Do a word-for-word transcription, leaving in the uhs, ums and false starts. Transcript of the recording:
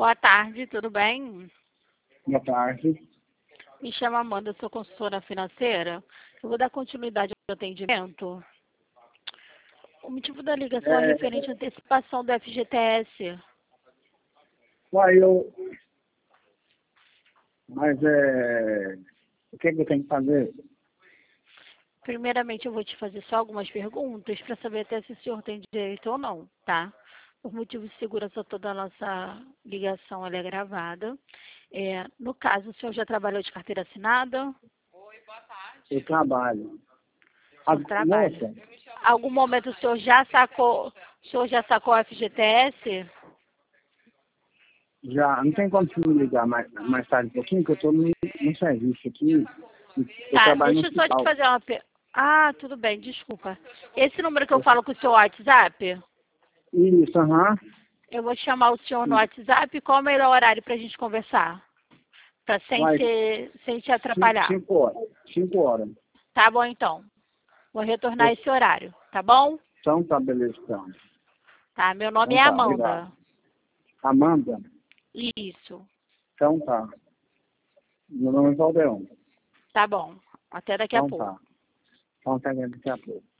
Boa tarde, tudo bem? Boa tarde. Me chamo Amanda, sou consultora financeira. Eu vou dar continuidade ao atendimento. O motivo da ligação é É, referente à antecipação do F G T S. uai, eu, mas é, o que, é que eu tenho que fazer? Primeiramente, eu vou te fazer só algumas perguntas para saber até se o senhor tem direito ou não, tá? Por motivo de segurança, toda a nossa ligação ela é gravada. É, no caso, o senhor já trabalhou de carteira assinada? Eu trabalho. O A, senhor trabalha. moça, Algum momento o senhor já sacou, o senhor já sacou o F G T S? já não tem como você me ligar mais, mais tarde um pouquinho, que eu estou no, no serviço aqui. Eu Tá, trabalho no deixa eu só te hospital. fazer uma pergunta. Ah, tudo bem, desculpa. Esse número que eu falo com o seu WhatsApp, Isso, aham. eu vou chamar o senhor no WhatsApp. Qual é o melhor horário para a gente conversar? Pra, sem, Vai, ser, sem te cinco, atrapalhar. cinco horas. Cinco horas. Tá bom, então. Vou retornar Eu- esse horário, tá bom? Então tá, beleza, então. Tá, meu nome Então é tá, obrigado. Amanda. Amanda? Isso. Então tá. Meu nome é Valdeão. Tá bom. Até daqui a Então pouco. tá. Então tá, daqui a pouco.